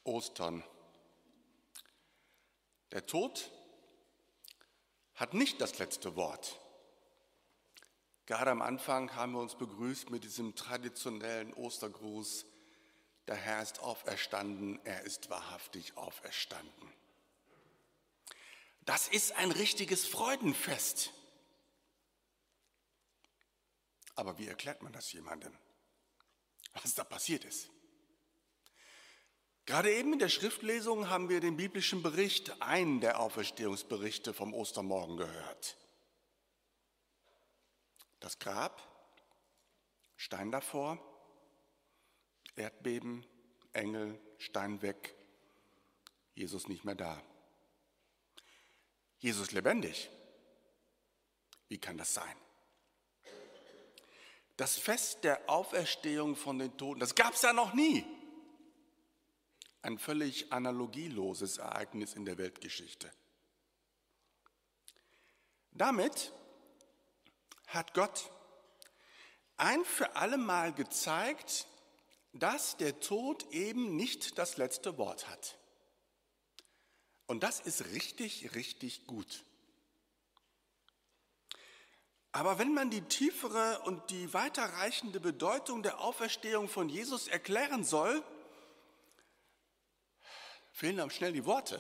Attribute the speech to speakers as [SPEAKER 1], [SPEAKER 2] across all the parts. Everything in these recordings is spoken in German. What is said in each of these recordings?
[SPEAKER 1] Ostern. Der Tod hat nicht das letzte Wort. Gerade am Anfang haben wir uns begrüßt mit diesem traditionellen Ostergruß. Der Herr ist auferstanden, er ist wahrhaftig auferstanden. Das ist ein richtiges Freudenfest. Aber wie erklärt man das jemandem, was da passiert ist? Gerade eben in der Schriftlesung haben wir den biblischen Bericht, einen der Auferstehungsberichte vom Ostermorgen gehört. Das Grab, Stein davor, Erdbeben, Engel, Stein weg, Jesus nicht mehr da. Jesus lebendig. Wie kann das sein? Das Fest der Auferstehung von den Toten, das gab es ja noch nie. Ein völlig analogieloses Ereignis in der Weltgeschichte. Damit hat Gott ein für alle Mal gezeigt, dass der Tod eben nicht das letzte Wort hat. Und das ist richtig, richtig gut. Aber wenn man die tiefere und die weiterreichende Bedeutung der Auferstehung von Jesus erklären soll, fehlen einem schnell die Worte.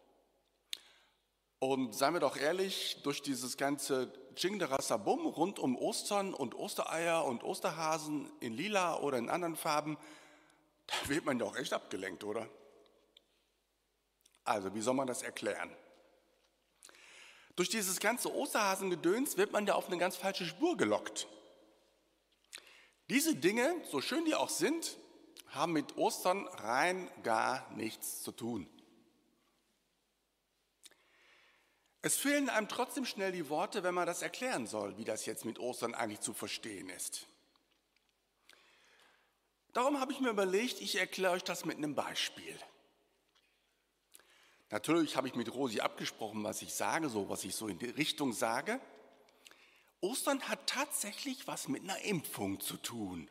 [SPEAKER 1] Und seien wir doch ehrlich, durch dieses ganze Tschingderassabum rund um Ostern und Ostereier und Osterhasen in lila oder in anderen Farben, da wird man ja auch echt abgelenkt, oder? Also, wie soll man das erklären? Durch dieses ganze Osterhasengedöns wird man ja auf eine ganz falsche Spur gelockt. Diese Dinge, so schön die auch sind, haben mit Ostern rein gar nichts zu tun. Es fehlen einem trotzdem schnell die Worte, wenn man das erklären soll, wie das jetzt mit Ostern eigentlich zu verstehen ist. Darum habe ich mir überlegt, ich erkläre euch das mit einem Beispiel. Natürlich habe ich mit Rosi abgesprochen, was ich sage, was ich so in die Richtung sage. Ostern hat tatsächlich was mit einer Impfung zu tun.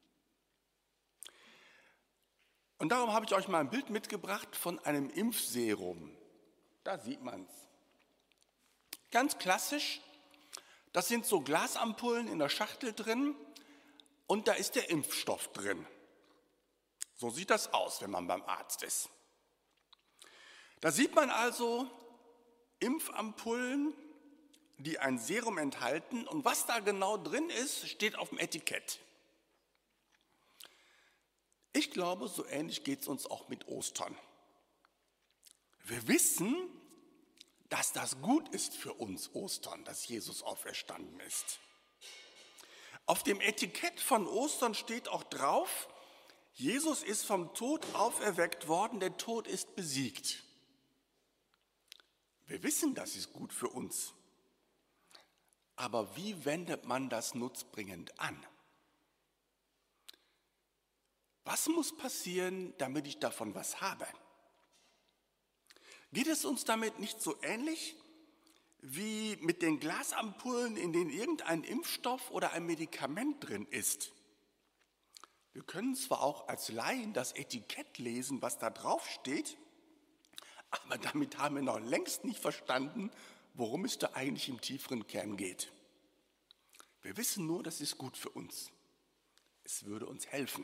[SPEAKER 1] Und darum habe ich euch mal ein Bild mitgebracht von einem Impfserum. Da sieht man es. Ganz klassisch, das sind so Glasampullen in der Schachtel drin und da ist der Impfstoff drin. So sieht das aus, wenn man beim Arzt ist. Da sieht man also Impfampullen, die ein Serum enthalten und was da genau drin ist, steht auf dem Etikett. Ich glaube, so ähnlich geht es uns auch mit Ostern. Wir wissen, dass das gut ist für uns Ostern, dass Jesus auferstanden ist. Auf dem Etikett von Ostern steht auch drauf, Jesus ist vom Tod auferweckt worden, der Tod ist besiegt. Wir wissen, das ist gut für uns. Aber wie wendet man das nutzbringend an? Was muss passieren, damit ich davon was habe? Geht es uns damit nicht so ähnlich wie mit den Glasampullen, in denen irgendein Impfstoff oder ein Medikament drin ist? Wir können zwar auch als Laien das Etikett lesen, was da drauf steht, aber damit haben wir noch längst nicht verstanden, worum es da eigentlich im tieferen Kern geht. Wir wissen nur, das ist gut für uns. Es würde uns helfen.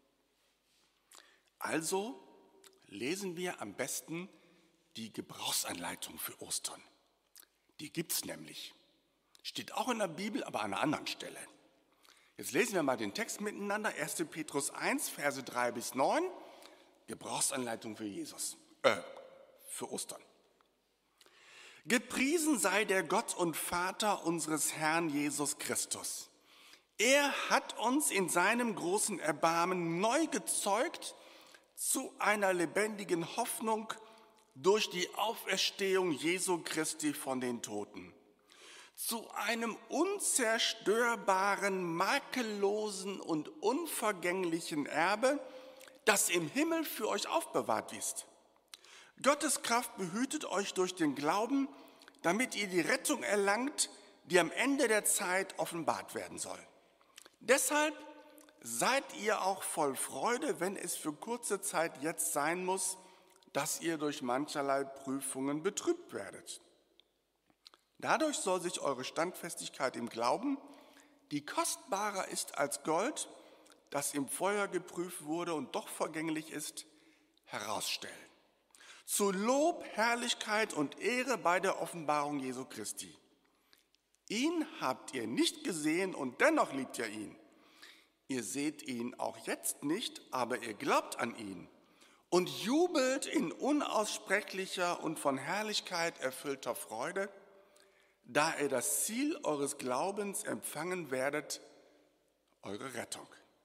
[SPEAKER 1] Also lesen wir am besten die Gebrauchsanleitung für Ostern. Die gibt es nämlich. Steht auch in der Bibel, aber an einer anderen Stelle. Jetzt lesen wir mal den Text miteinander. 1. Petrus 1, Verse 3 bis 9. Gebrauchsanleitung für für Ostern. Gepriesen sei der Gott und Vater unseres Herrn Jesus Christus. Er hat uns in seinem großen Erbarmen neu gezeugt zu einer lebendigen Hoffnung durch die Auferstehung Jesu Christi von den Toten, zu einem unzerstörbaren, makellosen und unvergänglichen Erbe, das im Himmel für euch aufbewahrt ist. Gottes Kraft behütet euch durch den Glauben, damit ihr die Rettung erlangt, die am Ende der Zeit offenbart werden soll. Deshalb seid ihr auch voll Freude, wenn es für kurze Zeit jetzt sein muss, dass ihr durch mancherlei Prüfungen betrübt werdet. Dadurch soll sich eure Standfestigkeit im Glauben, die kostbarer ist als Gold, das im Feuer geprüft wurde und doch vergänglich ist, herausstellen. Zu Lob, Herrlichkeit und Ehre bei der Offenbarung Jesu Christi. Ihn habt ihr nicht gesehen und dennoch liebt ihr ihn. Ihr seht ihn auch jetzt nicht, aber ihr glaubt an ihn und jubelt in unaussprechlicher und von Herrlichkeit erfüllter Freude, da ihr das Ziel eures Glaubens empfangen werdet, eure Rettung.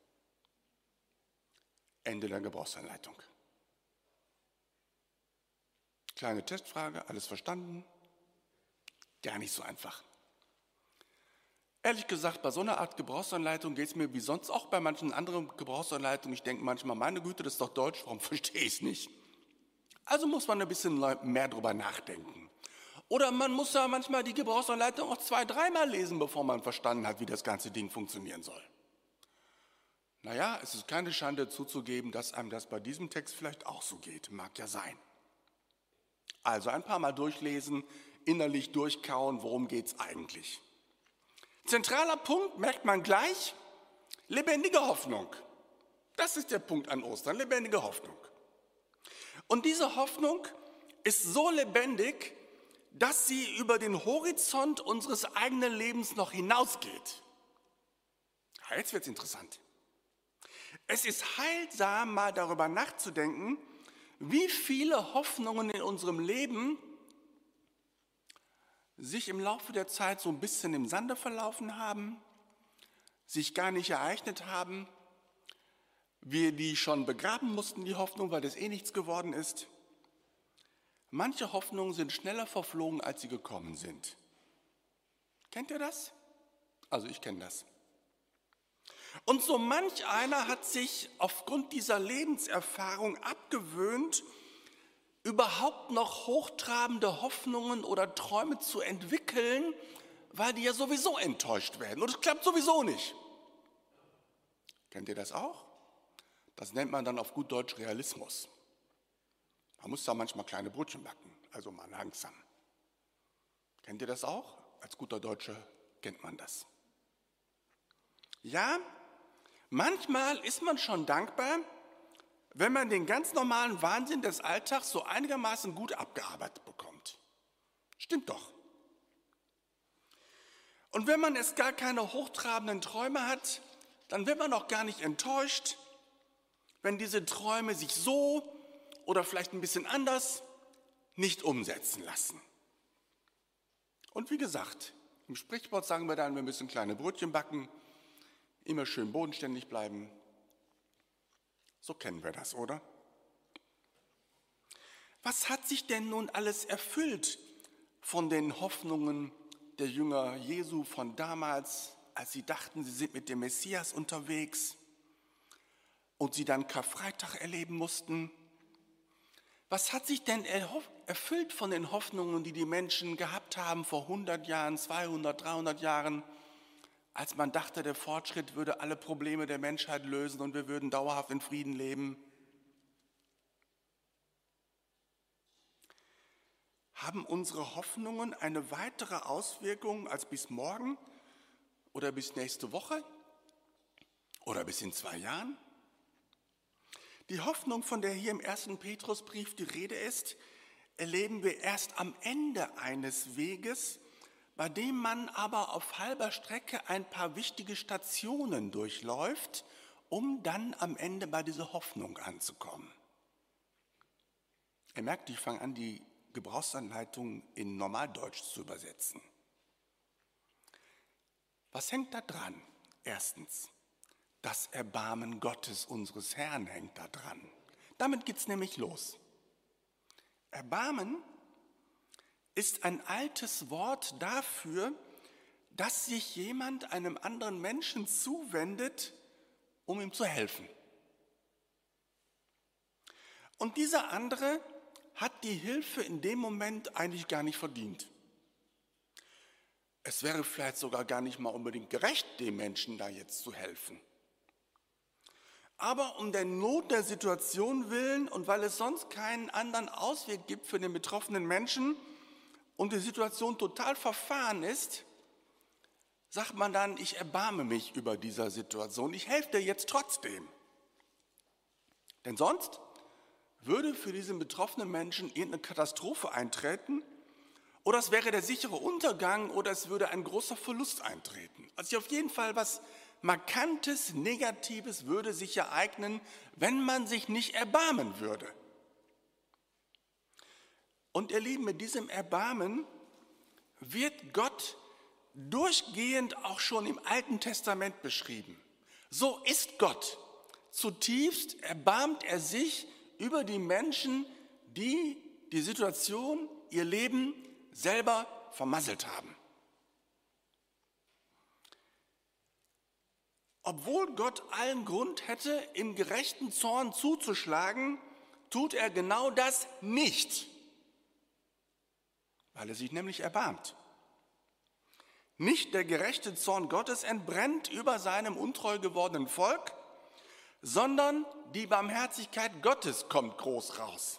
[SPEAKER 1] Ende der Gebrauchsanleitung. Kleine Testfrage, alles verstanden? Gar nicht so einfach. Ehrlich gesagt, bei so einer Art Gebrauchsanleitung geht es mir wie sonst auch bei manchen anderen Gebrauchsanleitungen. Ich denke manchmal, meine Güte, das ist doch Deutsch, warum verstehe ich es nicht? Also muss man ein bisschen mehr drüber nachdenken. Oder man muss ja manchmal die Gebrauchsanleitung auch 2-, 3-mal lesen, bevor man verstanden hat, wie das ganze Ding funktionieren soll. Naja, es ist keine Schande zuzugeben, dass einem das bei diesem Text vielleicht auch so geht. Mag ja sein. Also ein paar Mal durchlesen, innerlich durchkauen, worum geht es eigentlich? Zentraler Punkt, merkt man gleich, lebendige Hoffnung. Das ist der Punkt an Ostern, lebendige Hoffnung. Und diese Hoffnung ist so lebendig, dass sie über den Horizont unseres eigenen Lebens noch hinausgeht. Ja, jetzt wird es interessant. Es ist heilsam, mal darüber nachzudenken, wie viele Hoffnungen in unserem Leben sich im Laufe der Zeit so ein bisschen im Sande verlaufen haben, sich gar nicht ereignet haben, wir die schon begraben mussten, die Hoffnung, weil das nichts geworden ist. Manche Hoffnungen sind schneller verflogen, als sie gekommen sind. Kennt ihr das? Also ich kenne das. Und so manch einer hat sich aufgrund dieser Lebenserfahrung abgewöhnt, überhaupt noch hochtrabende Hoffnungen oder Träume zu entwickeln, weil die ja sowieso enttäuscht werden. Und es klappt sowieso nicht. Kennt ihr das auch? Das nennt man dann auf gut Deutsch Realismus. Man muss da manchmal kleine Brötchen backen, also mal langsam. Kennt ihr das auch? Als guter Deutscher kennt man das. Ja, manchmal ist man schon dankbar, wenn man den ganz normalen Wahnsinn des Alltags so einigermaßen gut abgearbeitet bekommt. Stimmt doch. Und wenn man erst gar keine hochtrabenden Träume hat, dann wird man auch gar nicht enttäuscht, wenn diese Träume sich so oder vielleicht ein bisschen anders nicht umsetzen lassen. Und wie gesagt, im Sprichwort sagen wir dann, wir müssen kleine Brötchen backen, immer schön bodenständig bleiben. So kennen wir das, oder? Was hat sich denn nun alles erfüllt von den Hoffnungen der Jünger Jesu von damals, als sie dachten, sie sind mit dem Messias unterwegs und sie dann Karfreitag erleben mussten? Was hat sich denn erfüllt von den Hoffnungen, die die Menschen gehabt haben vor 100 Jahren, 200, 300 Jahren, als man dachte, der Fortschritt würde alle Probleme der Menschheit lösen und wir würden dauerhaft in Frieden leben? Haben unsere Hoffnungen eine weitere Auswirkung als bis morgen oder bis nächste Woche oder bis in 2 Jahren? Die Hoffnung, von der hier im 1. Petrusbrief die Rede ist, erleben wir erst am Ende eines Weges, bei dem man aber auf halber Strecke ein paar wichtige Stationen durchläuft, um dann am Ende bei dieser Hoffnung anzukommen. Ihr merkt, ich fange an, die Gebrauchsanleitung in Normaldeutsch zu übersetzen. Was hängt da dran? Erstens, das Erbarmen Gottes, unseres Herrn, hängt da dran. Damit geht es nämlich los. Erbarmen ist ein altes Wort dafür, dass sich jemand einem anderen Menschen zuwendet, um ihm zu helfen. Und dieser andere hat die Hilfe in dem Moment eigentlich gar nicht verdient. Es wäre vielleicht sogar gar nicht mal unbedingt gerecht, dem Menschen da jetzt zu helfen. Aber um der Not der Situation willen und weil es sonst keinen anderen Ausweg gibt für den betroffenen Menschen und die Situation total verfahren ist, sagt man dann, ich erbarme mich über dieser Situation, ich helfe dir jetzt trotzdem. Denn sonst würde für diesen betroffenen Menschen irgendeine Katastrophe eintreten oder es wäre der sichere Untergang oder es würde ein großer Verlust eintreten. Also auf jeden Fall was Markantes, Negatives würde sich ereignen, wenn man sich nicht erbarmen würde. Und ihr Lieben, mit diesem Erbarmen wird Gott durchgehend auch schon im Alten Testament beschrieben. So ist Gott. Zutiefst erbarmt er sich über die Menschen, die die Situation, ihr Leben selber vermasselt haben. Obwohl Gott allen Grund hätte, im gerechten Zorn zuzuschlagen, tut er genau das nicht, weil er sich nämlich erbarmt. Nicht der gerechte Zorn Gottes entbrennt über seinem untreu gewordenen Volk, sondern die Barmherzigkeit Gottes kommt groß raus.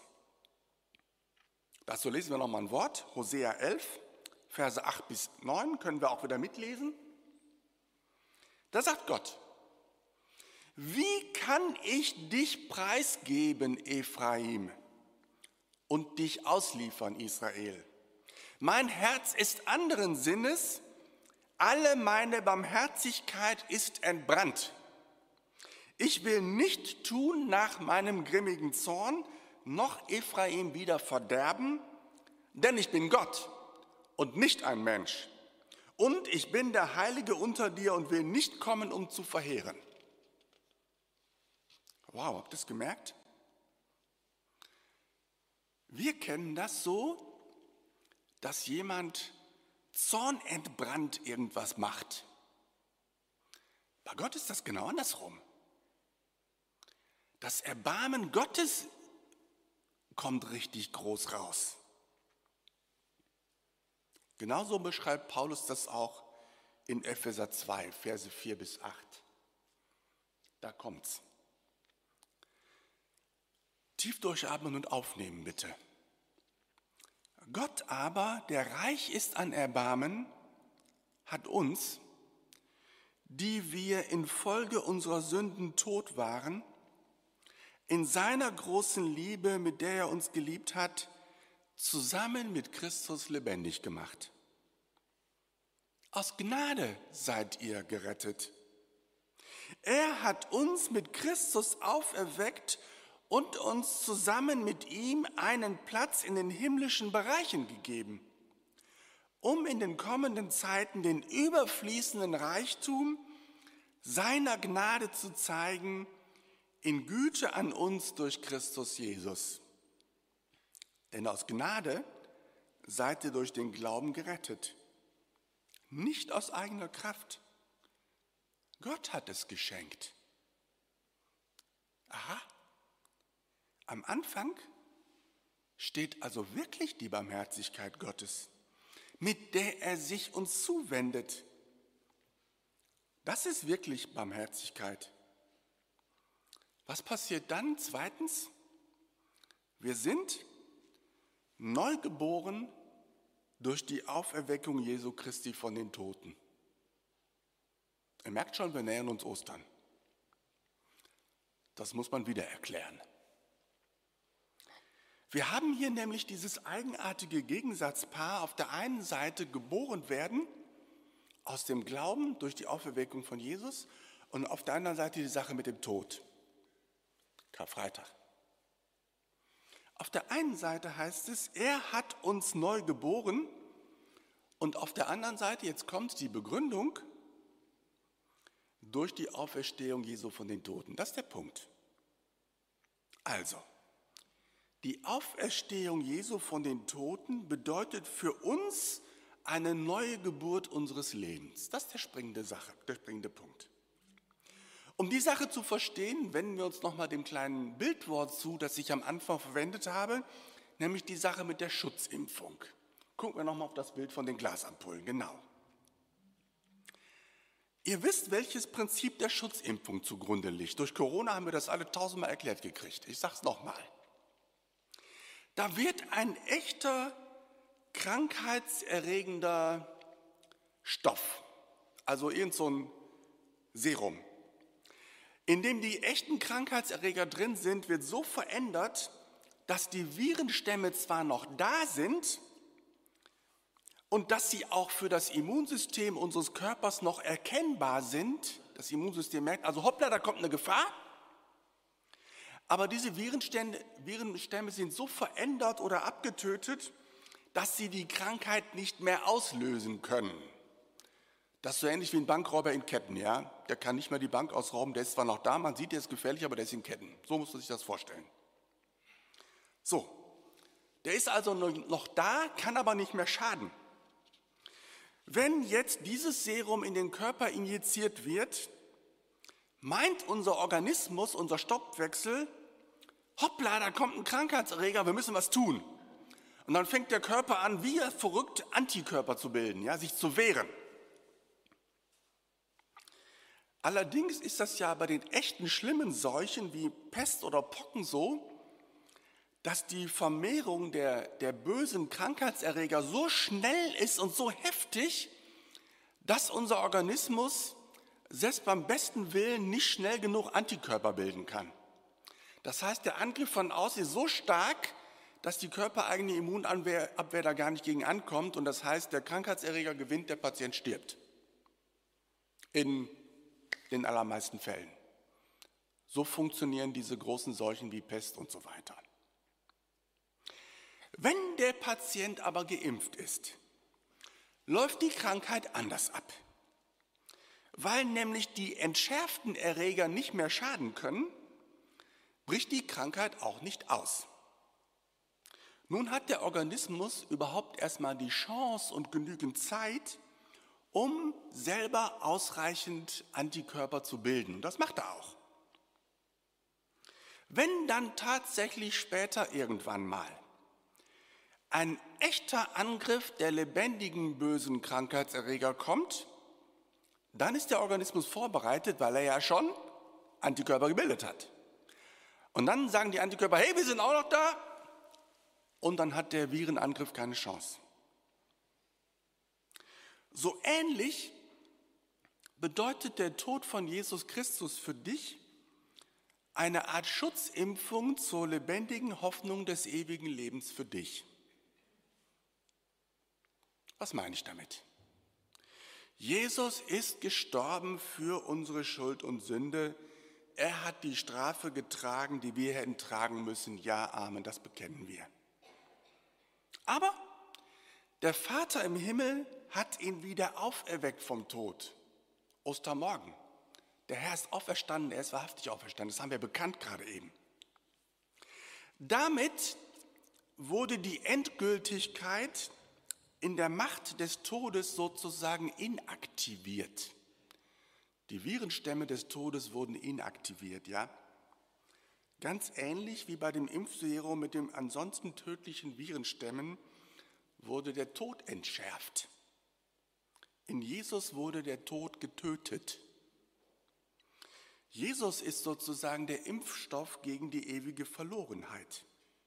[SPEAKER 1] Dazu lesen wir nochmal ein Wort, Hosea 11, Verse 8 bis 9, können wir auch wieder mitlesen. Da sagt Gott: Wie kann ich dich preisgeben, Ephraim, und dich ausliefern, Israel? Mein Herz ist anderen Sinnes, alle meine Barmherzigkeit ist entbrannt. Ich will nicht tun nach meinem grimmigen Zorn, noch Ephraim wieder verderben, denn ich bin Gott und nicht ein Mensch. Und ich bin der Heilige unter dir und will nicht kommen, um zu verheeren. Wow, habt ihr das gemerkt? Wir kennen das so, dass jemand zornentbrannt irgendwas macht. Bei Gott ist das genau andersrum. Das Erbarmen Gottes kommt richtig groß raus. Genauso beschreibt Paulus das auch in Epheser 2, Verse 4 bis 8. Da kommt's. Tief durchatmen und aufnehmen, bitte. Gott aber, der reich ist an Erbarmen, hat uns, die wir infolge unserer Sünden tot waren, in seiner großen Liebe, mit der er uns geliebt hat, zusammen mit Christus lebendig gemacht. Aus Gnade seid ihr gerettet. Er hat uns mit Christus auferweckt und uns zusammen mit ihm einen Platz in den himmlischen Bereichen gegeben, um in den kommenden Zeiten den überfließenden Reichtum seiner Gnade zu zeigen, in Güte an uns durch Christus Jesus. Denn aus Gnade seid ihr durch den Glauben gerettet, nicht aus eigener Kraft. Gott hat es geschenkt. Aha, am Anfang steht also wirklich die Barmherzigkeit Gottes, mit der er sich uns zuwendet. Das ist wirklich Barmherzigkeit. Was passiert dann? Zweitens, wir sind neu geboren durch die Auferweckung Jesu Christi von den Toten. Ihr merkt schon, wir nähern uns Ostern. Das muss man wieder erklären. Wir haben hier nämlich dieses eigenartige Gegensatzpaar, auf der einen Seite geboren werden, aus dem Glauben durch die Auferweckung von Jesus, und auf der anderen Seite die Sache mit dem Tod. Karfreitag. Auf der einen Seite heißt es, er hat uns neu geboren, und auf der anderen Seite, jetzt kommt die Begründung, durch die Auferstehung Jesu von den Toten. Das ist der Punkt. Also, die Auferstehung Jesu von den Toten bedeutet für uns eine neue Geburt unseres Lebens. Das ist der springende Punkt. Um die Sache zu verstehen, wenden wir uns nochmal dem kleinen Bildwort zu, das ich am Anfang verwendet habe, nämlich die Sache mit der Schutzimpfung. Gucken wir nochmal auf das Bild von den Glasampullen, genau. Ihr wisst, welches Prinzip der Schutzimpfung zugrunde liegt. Durch Corona haben wir das alle tausendmal erklärt gekriegt. Ich sage es nochmal. Da wird ein echter krankheitserregender Stoff, also irgend so ein Serum, in dem die echten Krankheitserreger drin sind, wird so verändert, dass die Virenstämme zwar noch da sind und dass sie auch für das Immunsystem unseres Körpers noch erkennbar sind. Das Immunsystem merkt, also hoppla, da kommt eine Gefahr. Aber diese Virenstämme sind so verändert oder abgetötet, dass sie die Krankheit nicht mehr auslösen können. Das ist so ähnlich wie ein Bankräuber in Ketten, ja? Der kann nicht mehr die Bank ausrauben, der ist zwar noch da, man sieht, der ist gefährlich, aber der ist in Ketten. So muss man sich das vorstellen. So, der ist also noch da, kann aber nicht mehr schaden. Wenn jetzt dieses Serum in den Körper injiziert wird, meint unser Organismus, unser Stoffwechsel, hoppla, da kommt ein Krankheitserreger, wir müssen was tun. Und dann fängt der Körper an, wie verrückt Antikörper zu bilden, ja, sich zu wehren. Allerdings ist das ja bei den echten schlimmen Seuchen wie Pest oder Pocken so, dass die Vermehrung der bösen Krankheitserreger so schnell ist und so heftig, dass unser Organismus selbst beim besten Willen nicht schnell genug Antikörper bilden kann. Das heißt, der Angriff von außen ist so stark, dass die körpereigene Immunabwehr da gar nicht gegen ankommt. Und das heißt, der Krankheitserreger gewinnt, der Patient stirbt. In den allermeisten Fällen. So funktionieren diese großen Seuchen wie Pest und so weiter. Wenn der Patient aber geimpft ist, läuft die Krankheit anders ab. Weil nämlich die entschärften Erreger nicht mehr schaden können, bricht die Krankheit auch nicht aus. Nun hat der Organismus überhaupt erstmal die Chance und genügend Zeit, um selber ausreichend Antikörper zu bilden. Das macht er auch. Wenn dann tatsächlich später irgendwann mal ein echter Angriff der lebendigen bösen Krankheitserreger kommt, dann ist der Organismus vorbereitet, weil er ja schon Antikörper gebildet hat. Und dann sagen die Antikörper, hey, wir sind auch noch da. Und dann hat der Virenangriff keine Chance. So ähnlich bedeutet der Tod von Jesus Christus für dich eine Art Schutzimpfung zur lebendigen Hoffnung des ewigen Lebens für dich. Was meine ich damit? Jesus ist gestorben für unsere Schuld und Sünde. Er hat die Strafe getragen, die wir hätten tragen müssen. Ja, Amen, das bekennen wir. Aber der Vater im Himmel hat ihn wieder auferweckt vom Tod. Ostermorgen. Der Herr ist auferstanden, er ist wahrhaftig auferstanden. Das haben wir bekannt gerade eben. Damit wurde die Endgültigkeit in der Macht des Todes sozusagen inaktiviert. Die Virenstämme des Todes wurden inaktiviert, ja. Ganz ähnlich wie bei dem Impfserum mit den ansonsten tödlichen Virenstämmen wurde der Tod entschärft. In Jesus wurde der Tod getötet. Jesus ist sozusagen der Impfstoff gegen die ewige Verlorenheit.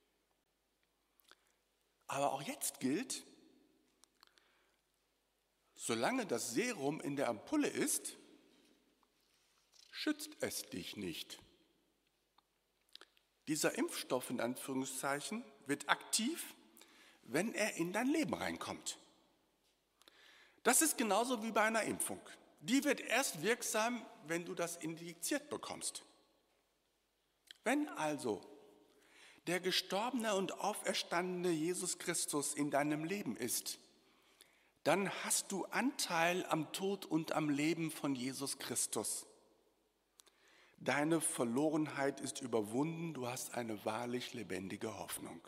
[SPEAKER 1] Aber auch jetzt gilt, solange das Serum in der Ampulle ist, schützt es dich nicht. Dieser Impfstoff in Anführungszeichen wird aktiv, wenn er in dein Leben reinkommt. Das ist genauso wie bei einer Impfung. Die wird erst wirksam, wenn du das injiziert bekommst. Wenn also der gestorbene und auferstandene Jesus Christus in deinem Leben ist, dann hast du Anteil am Tod und am Leben von Jesus Christus. Deine Verlorenheit ist überwunden, du hast eine wahrlich lebendige Hoffnung.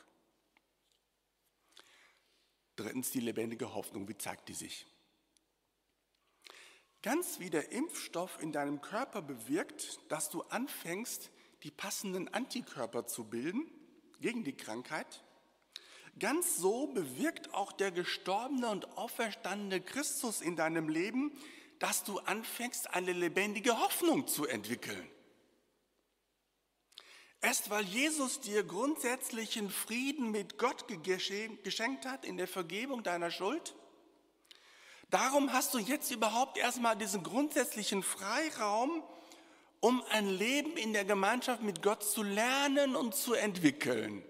[SPEAKER 1] Drittens, die lebendige Hoffnung, wie zeigt die sich? Ganz wie der Impfstoff in deinem Körper bewirkt, dass du anfängst, die passenden Antikörper zu bilden gegen die Krankheit, ganz so bewirkt auch der gestorbene und auferstandene Christus in deinem Leben, dass du anfängst, eine lebendige Hoffnung zu entwickeln. Erst weil Jesus dir grundsätzlichen Frieden mit Gott geschenkt hat in der Vergebung deiner Schuld, darum hast du jetzt überhaupt erstmal diesen grundsätzlichen Freiraum, um ein Leben in der Gemeinschaft mit Gott zu lernen und zu entwickeln.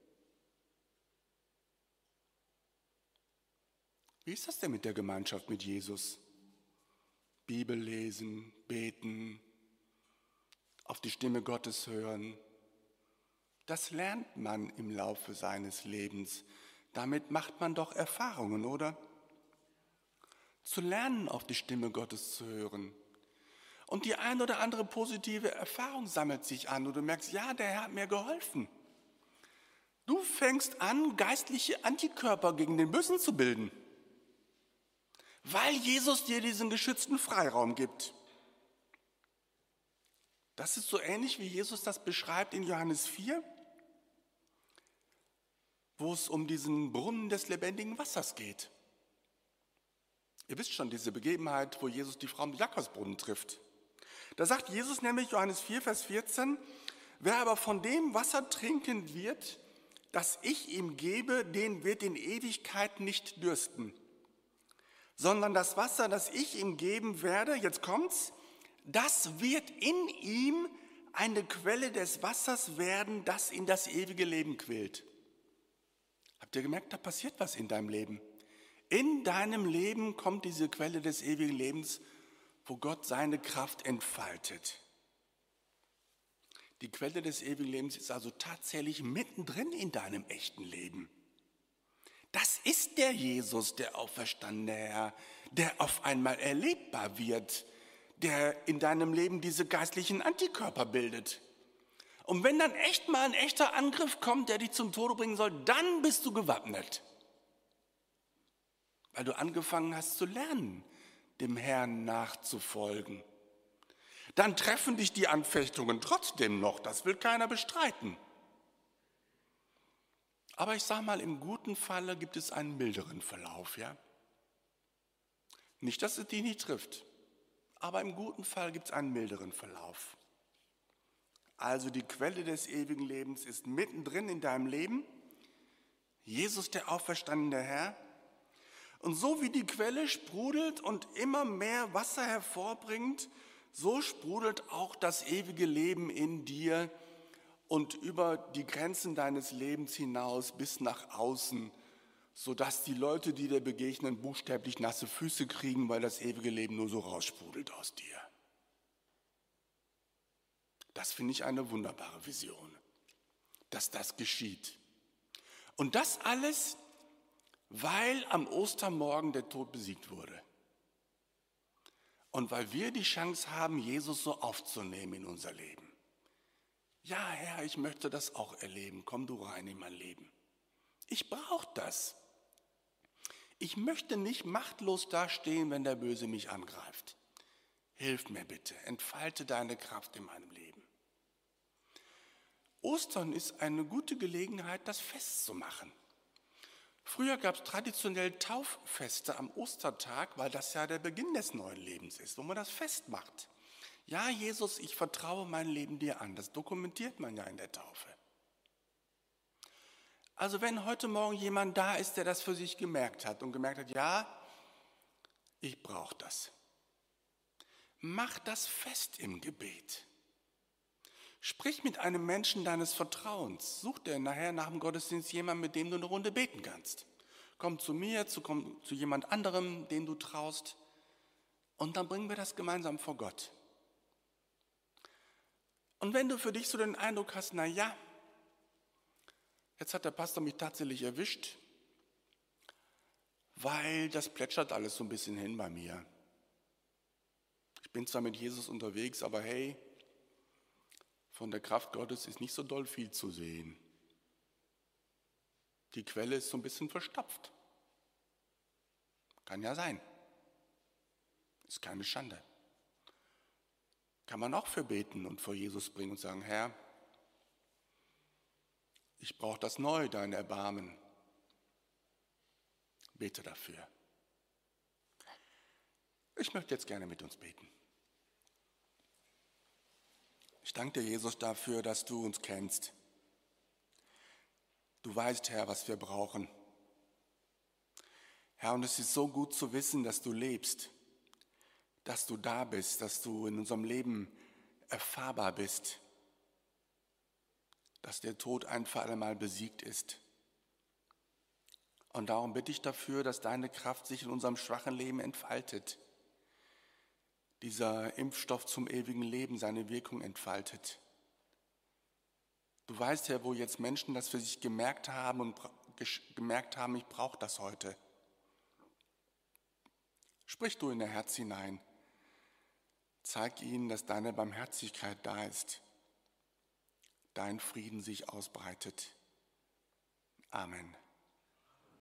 [SPEAKER 1] Wie ist das denn mit der Gemeinschaft mit Jesus? Bibel lesen, beten, auf die Stimme Gottes hören. Das lernt man im Laufe seines Lebens. Damit macht man doch Erfahrungen, oder? Zu lernen, auf die Stimme Gottes zu hören. Und die ein oder andere positive Erfahrung sammelt sich an und du merkst, ja, der Herr hat mir geholfen. Du fängst an, geistliche Antikörper gegen den Bösen zu bilden, weil Jesus dir diesen geschützten Freiraum gibt. Das ist so ähnlich, wie Jesus das beschreibt in Johannes 4, wo es um diesen Brunnen des lebendigen Wassers geht. Ihr wisst schon, diese Begebenheit, wo Jesus die Frau am Jakobsbrunnen trifft. Da sagt Jesus nämlich, Johannes 4, Vers 14, wer aber von dem Wasser trinken wird, das ich ihm gebe, den wird in Ewigkeit nicht dürsten. Sondern das Wasser, das ich ihm geben werde, jetzt kommt's, das wird in ihm eine Quelle des Wassers werden, das in das ewige Leben quillt. Habt ihr gemerkt, da passiert was in deinem Leben? In deinem Leben kommt diese Quelle des ewigen Lebens, wo Gott seine Kraft entfaltet. Die Quelle des ewigen Lebens ist also tatsächlich mittendrin in deinem echten Leben. Das ist der Jesus, der auferstandene Herr, der auf einmal erlebbar wird, der in deinem Leben diese geistlichen Antikörper bildet. Und wenn dann echt mal ein echter Angriff kommt, der dich zum Tode bringen soll, dann bist du gewappnet. Weil du angefangen hast zu lernen, dem Herrn nachzufolgen. Dann treffen dich die Anfechtungen trotzdem noch, das will keiner bestreiten. Aber ich sage mal, im guten Falle gibt es einen milderen Verlauf, ja? Nicht, dass es dich nicht trifft, aber im guten Fall gibt es einen milderen Verlauf. Also die Quelle des ewigen Lebens ist mittendrin in deinem Leben, Jesus der auferstandene Herr. Und so wie die Quelle sprudelt und immer mehr Wasser hervorbringt, so sprudelt auch das ewige Leben in dir und über die Grenzen deines Lebens hinaus bis nach außen, sodass die Leute, die dir begegnen, buchstäblich nasse Füße kriegen, weil das ewige Leben nur so raussprudelt aus dir. Das finde ich eine wunderbare Vision, dass das geschieht. Und das alles, weil am Ostermorgen der Tod besiegt wurde. Und weil wir die Chance haben, Jesus so aufzunehmen in unser Leben. Ja, Herr, ich möchte das auch erleben. Komm du rein in mein Leben. Ich brauche das. Ich möchte nicht machtlos dastehen, wenn der Böse mich angreift. Hilf mir bitte, entfalte deine Kraft in meinem Leben. Ostern ist eine gute Gelegenheit, das festzumachen. Früher gab es traditionell Tauffeste am Ostertag, weil das ja der Beginn des neuen Lebens ist, wo man das festmacht. Ja, Jesus, ich vertraue mein Leben dir an. Das dokumentiert man ja in der Taufe. Also wenn heute Morgen jemand da ist, der das für sich gemerkt hat und gemerkt hat, ja, ich brauche das. Mach das fest im Gebet. Sprich mit einem Menschen deines Vertrauens. Such dir nachher nach dem Gottesdienst jemanden, mit dem du eine Runde beten kannst. Komm zu mir, komm zu jemand anderem, den du traust. Und dann bringen wir das gemeinsam vor Gott. Und wenn du für dich so den Eindruck hast, na ja, jetzt hat der Pastor mich tatsächlich erwischt, weil das plätschert alles so ein bisschen hin bei mir. Ich bin zwar mit Jesus unterwegs, aber hey, von der Kraft Gottes ist nicht so doll viel zu sehen. Die Quelle ist so ein bisschen verstopft. Kann ja sein. Ist keine Schande. Kann man auch für beten und vor Jesus bringen und sagen, Herr, ich brauche das neu, dein Erbarmen. Bete dafür. Ich möchte jetzt gerne mit uns beten. Ich danke dir, Jesus, dafür, dass du uns kennst. Du weißt, Herr, was wir brauchen. Herr, und es ist so gut zu wissen, dass du lebst, dass du da bist, dass du in unserem Leben erfahrbar bist, dass der Tod ein für alle Mal besiegt ist. Und darum bitte ich dafür, dass deine Kraft sich in unserem schwachen Leben entfaltet. Dieser Impfstoff zum ewigen Leben seine Wirkung entfaltet. Du weißt, Herr, wo jetzt Menschen das für sich gemerkt haben, ich brauche das heute. Sprich du in ihr Herz hinein. Zeig ihnen, dass deine Barmherzigkeit da ist, dein Frieden sich ausbreitet. Amen.